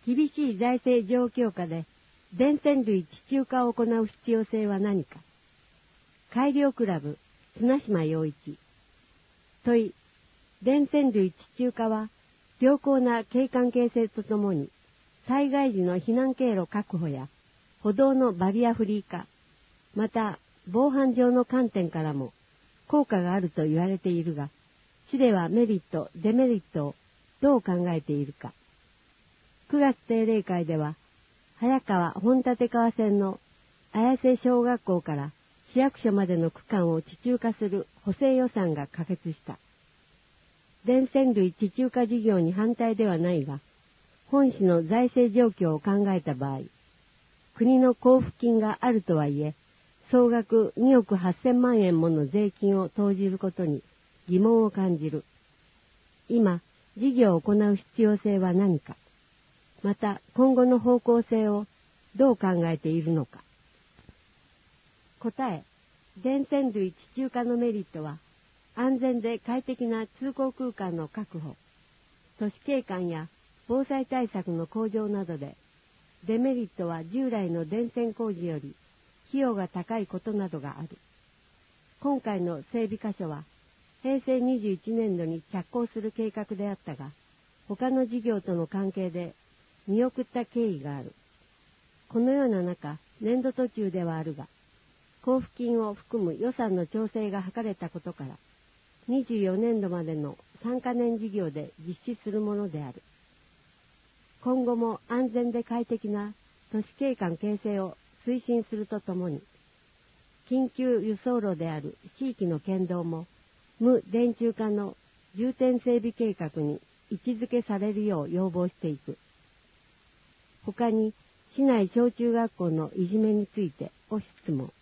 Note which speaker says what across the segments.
Speaker 1: 厳しい財政状況下で電線類地中化を行う必要性は何か。改良クラブ、綱島洋一。問い、電線類地中化は良好な景観形成とともに災害時の避難経路確保や歩道のバリアフリー化、また防犯上の観点からも効果があると言われているが、市ではメリット、デメリットをどう考えているか。9月定例会では、早川本立川線の綾瀬小学校から市役所までの区間を地中化する補正予算が可決した。電線類地中化事業に反対ではないが、本市の財政状況を考えた場合、国の交付金があるとはいえ、総額2億8000万円もの税金を投じることに疑問を感じる。今、事業を行う必要性は何か、また今後の方向性をどう考えているのか。答え、電線類地中化のメリットは、安全で快適な通行空間の確保、都市景観や防災対策の向上などで、デメリットは従来の電線工事より費用が高いことなどがある。今回の整備箇所は、平成21年度に着工する計画であったが、他の事業との関係で見送った経緯がある。このような中、年度途中ではあるが、交付金を含む予算の調整が図れたことから、24年度までの3カ年事業で実施するものである。今後も安全で快適な都市景観形成を推進するとともに、緊急輸送路である地域の県道も無電柱化の重点整備計画に位置づけされるよう要望していく。他に市内小中学校のいじめについて質問。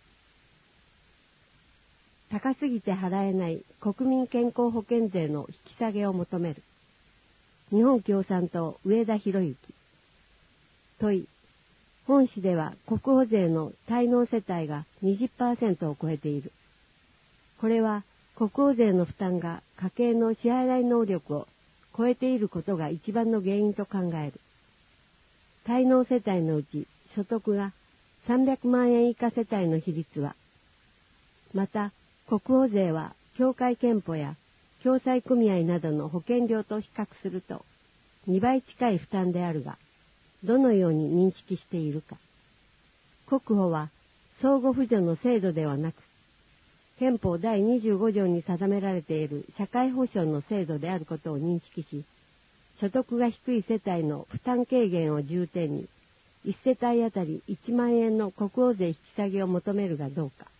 Speaker 1: 高すぎて払えない国民健康保険税の引き下げを求める。日本共産党上田博之。問い。本市では国保税の滞納世帯が 20% を超えている。これは国保税の負担が家計の支払い能力を超えていることが一番の原因と考える。滞納世帯のうち所得が300万円以下世帯の比率は、また国保税は協会憲法や共済組合などの保険料と比較すると2倍近い負担であるが、どのように認識しているか。国保は相互扶助の制度ではなく、憲法第25条に定められている社会保障の制度であることを認識し、所得が低い世帯の負担軽減を重点に、1世帯あたり1万円の国保税引き下げを求めるがどうか。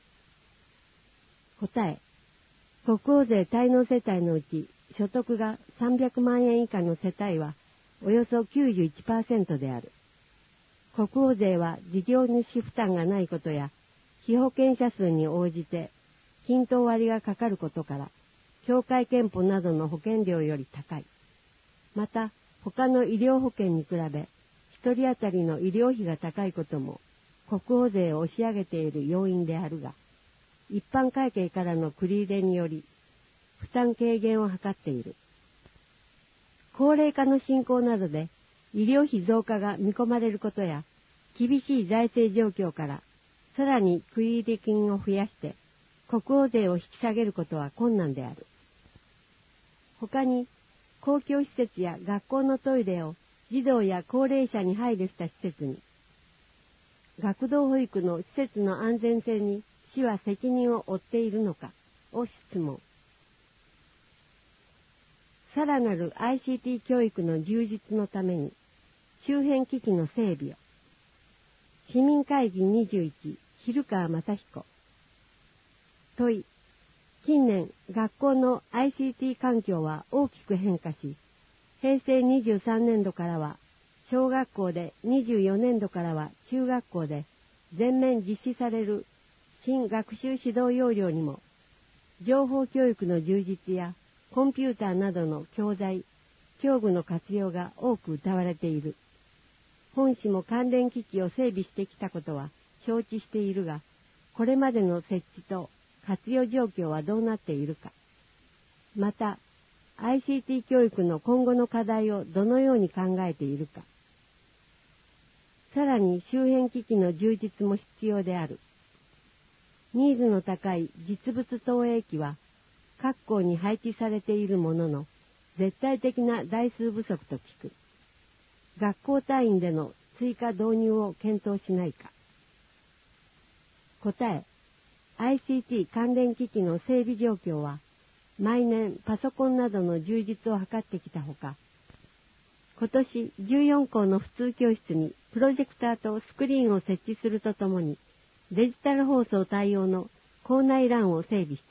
Speaker 1: 答え。国保税滞納世帯のうち所得が300万円以下の世帯はおよそ 91% である。国保税は事業主負担がないことや被保険者数に応じて均等割がかかることから協会憲法などの保険料より高い。また他の医療保険に比べ一人当たりの医療費が高いことも国保税を押し上げている要因であるが、一般会計からの繰り入れにより負担軽減を図っている。高齢化の進行などで医療費増加が見込まれることや、厳しい財政状況からさらに繰入金を増やして国保税を引き下げることは困難である。他に公共施設や学校のトイレを児童や高齢者に配慮した施設に、学童保育の施設の安全性に市は責任を負っているのかを質問。さらなる ICT 教育の充実のために周辺機器の整備を。市民会議21、蛭川雅彦。問い。近年、学校の ICT 環境は大きく変化し、平成23年度からは小学校で、24年度からは中学校で全面実施される新学習指導要領にも、情報教育の充実やコンピューターなどの教材、教具の活用が多く謳われている。本市も関連機器を整備してきたことは承知しているが、これまでの設置と活用状況はどうなっているか。また、ICT 教育の今後の課題をどのように考えているか。 さらに周辺機器の充実も必要である。ニーズの高い実物投影機は各校に配置されているものの、絶対的な台数不足と聞く。学校単位での追加導入を検討しないか。答え、ICT 関連機器の整備状況は、毎年パソコンなどの充実を図ってきたほか、今年14校の普通教室にプロジェクターとスクリーンを設置するとともに、デジタル放送対応の校内LANを整備した。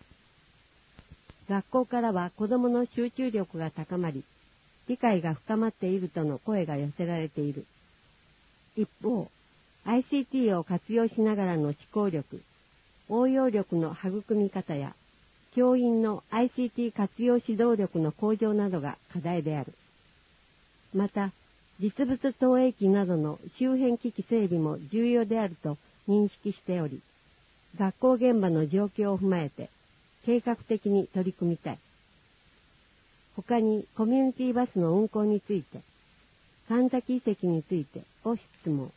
Speaker 1: 学校からは子どもの集中力が高まり、理解が深まっているとの声が寄せられている。一方、ICT を活用しながらの思考力、応用力の育み方や、教員の ICT 活用指導力の向上などが課題である。また、実物投影機などの周辺機器整備も重要であると認識しており、学校現場の状況を踏まえて計画的に取り組みたい。他にコミュニティバスの運行について、神崎遺跡についてを質問。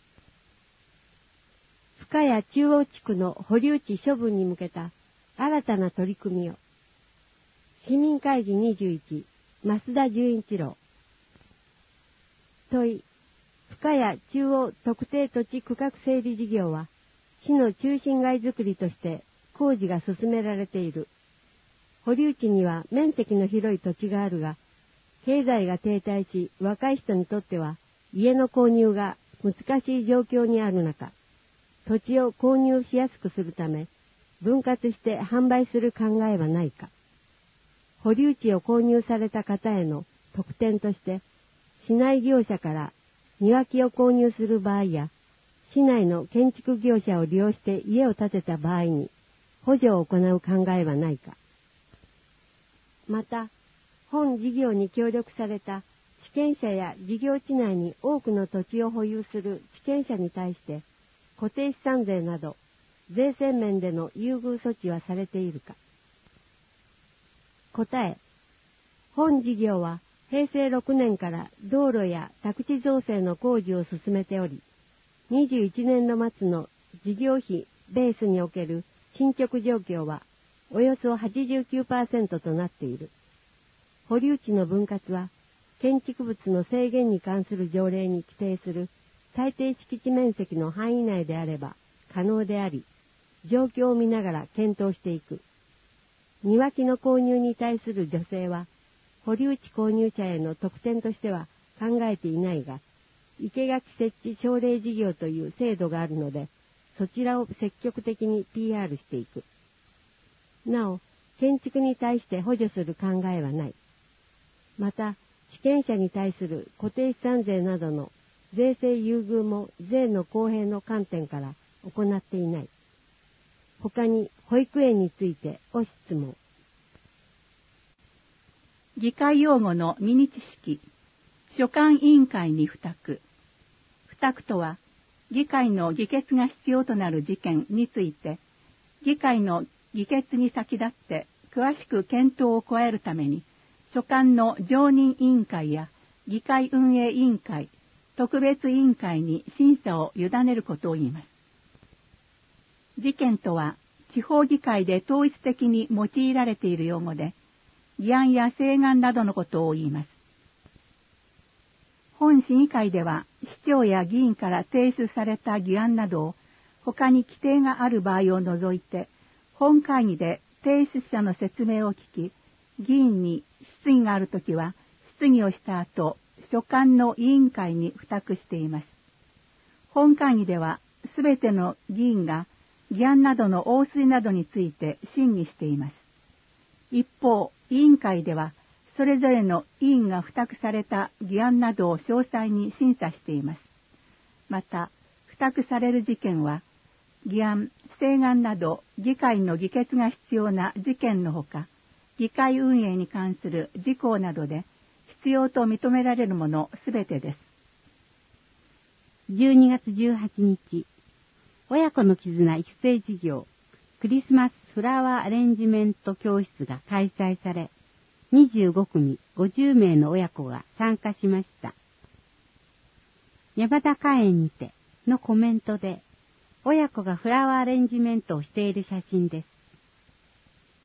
Speaker 1: 深谷中央地区の保留地処分に向けた新たな取り組みを。市民会議21、増田純一郎。問い、深谷中央特定土地区画整備事業は、市の中心街づくりとして工事が進められている。保留地には面積の広い土地があるが、経済が停滞し、若い人にとっては家の購入が難しい状況にある中、土地を購入しやすくするため、分割して販売する考えはないか。保留地を購入された方への特典として、市内業者から庭木を購入する場合や、市内の建築業者を利用して家を建てた場合に補助を行う考えはないか。また、本事業に協力された地権者や事業地内に多くの土地を保有する地権者に対して固定資産税など税制面での優遇措置はされているか。答え、本事業は平成6年から道路や宅地造成の工事を進めており、21年度末の事業費ベースにおける進捗状況はおよそ 89% となっている。保留地の分割は建築物の制限に関する条例に規定する最低敷地面積の範囲内であれば可能であり、状況を見ながら検討していく。庭木の購入に対する助成は保留地購入者への特典としては考えていないが、生垣設置奨励事業という制度があるので、そちらを積極的に PR していく。なお、建築に対して補助する考えはない。また、地権者に対する固定資産税などの税制優遇も税の公平の観点から行っていない。他に保育園についてを質問。
Speaker 2: 議会用語のミニ知識、所管委員会に付託。付託とは、議会の議決が必要となる事件について、議会の議決に先立って詳しく検討を加えるために、所管の常任委員会や議会運営委員会、特別委員会に審査を委ねることを言います。事件とは、地方議会で統一的に用いられている用語で、議案や請願などのことを言います。本市議会では、市長や議員から提出された議案などを、他に規定がある場合を除いて、本会議で提出者の説明を聞き、議員に質疑があるときは、質疑をした後、所管の委員会に付託しています。本会議では、すべての議員が議案などの応水などについて審議しています。一方、委員会では、それぞれの委員が付託された議案などを詳細に審査しています。また、付託される事件は、議案、請願など議会の議決が必要な事件のほか、議会運営に関する事項などで必要と認められるものすべてです。
Speaker 3: 12月18日、親子の絆育成事業、クリスマスフラワーアレンジメント教室が開催され、25組50名の親子が参加しました。 山田花園にてのコメントで、親子がフラワーアレンジメントをしている写真です。